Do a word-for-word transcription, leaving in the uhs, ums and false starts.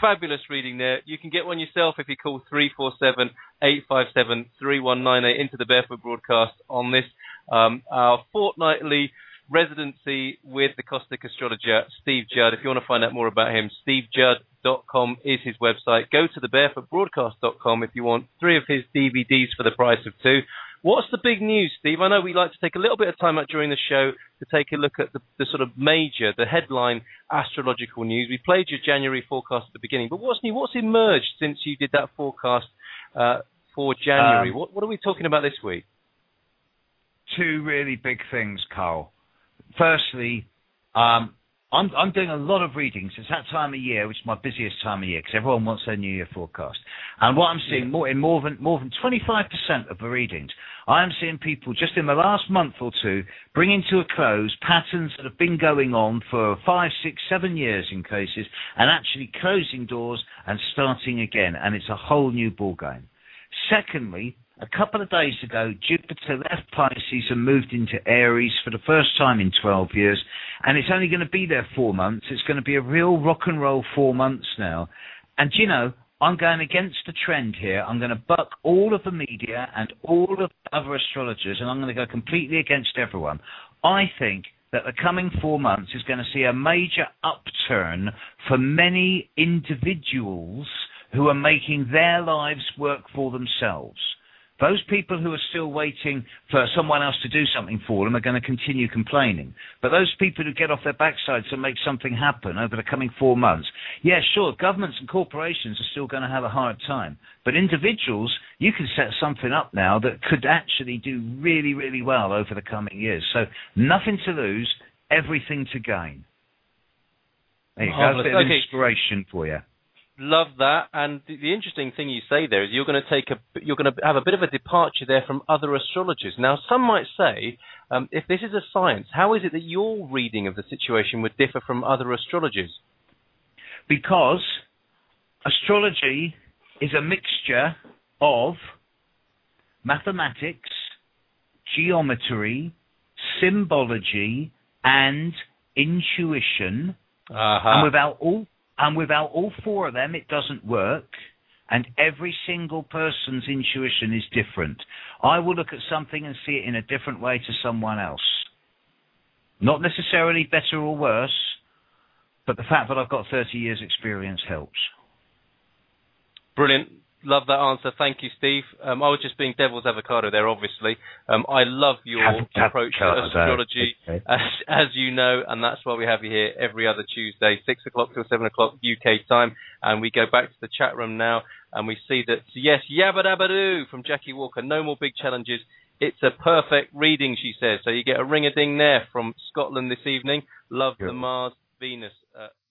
fabulous reading there. You can get one yourself if you call three four seven, eight five seven, three one nine eight into the Barefoot broadcast on this, um, our fortnightly residency with the Cosmic astrologer, Steve Judd. If you want to find out more about him, steve judd dot com is his website. Go to the barefoot broadcast dot com if you want three of his D V Ds for the price of two. What's the big news, Steve? I know we like to take a little bit of time out during the show to take a look at the, the sort of major, the headline astrological news. We played your January forecast at the beginning, but what's new? What's emerged since you did that forecast uh, for January? Um, what, what are we talking about this week? Two really big things, Carl. Firstly, um, I'm, I'm doing a lot of readings. It's that time of year, which is my busiest time of year, because everyone wants their New Year forecast. And what I'm seeing more in more than more than twenty-five percent of the readings, I'm seeing people just in the last month or two bringing to a close patterns that have been going on for five, six, seven years in cases, and actually closing doors and starting again. And it's a whole new ballgame. Secondly, a couple of days ago, Jupiter left Pisces and moved into Aries for the first time in twelve years, and it's only going to be there four months. It's going to be a real rock and roll four months now. And, you know, I'm going against the trend here. I'm going to buck all of the media and all of the other astrologers, and I'm going to go completely against everyone. I think that the coming four months is going to see a major upturn for many individuals who are making their lives work for themselves. Those people who are still waiting for someone else to do something for them are going to continue complaining. But those people who get off their backsides and make something happen over the coming four months, yeah, sure, governments and corporations are still going to have a hard time. But individuals, you can set something up now that could actually do really, really well over the coming years. So nothing to lose, everything to gain. There you go. That's a bit of inspiration for you. Love that, and the, the interesting thing you say there is you're going to take a, you're going to have a bit of a departure there from other astrologers. Now, some might say, um, if this is a science, how is it that your reading of the situation would differ from other astrologers? Because astrology is a mixture of mathematics, geometry, symbology, and intuition, uh-huh. and without all And without all four of them, it doesn't work. And every single person's intuition is different. I will look at something and see it in a different way to someone else. Not necessarily better or worse, but the fact that I've got thirty years experience helps. Brilliant. Love that answer. Thank you, Steve. Um, I was just being devil's avocado there, obviously. Um, I love your Have, approach have, to astrology, okay. as, as you know, and that's why we have you here every other Tuesday, six o'clock till seven o'clock U K time. And we go back to the chat room now, and we see that, yes, yabba dabba doo from Jackie Walker. No more big challenges. It's a perfect reading, she says. So you get a ring-a-ding there from Scotland this evening. Love Good. the Mars Venus. Uh,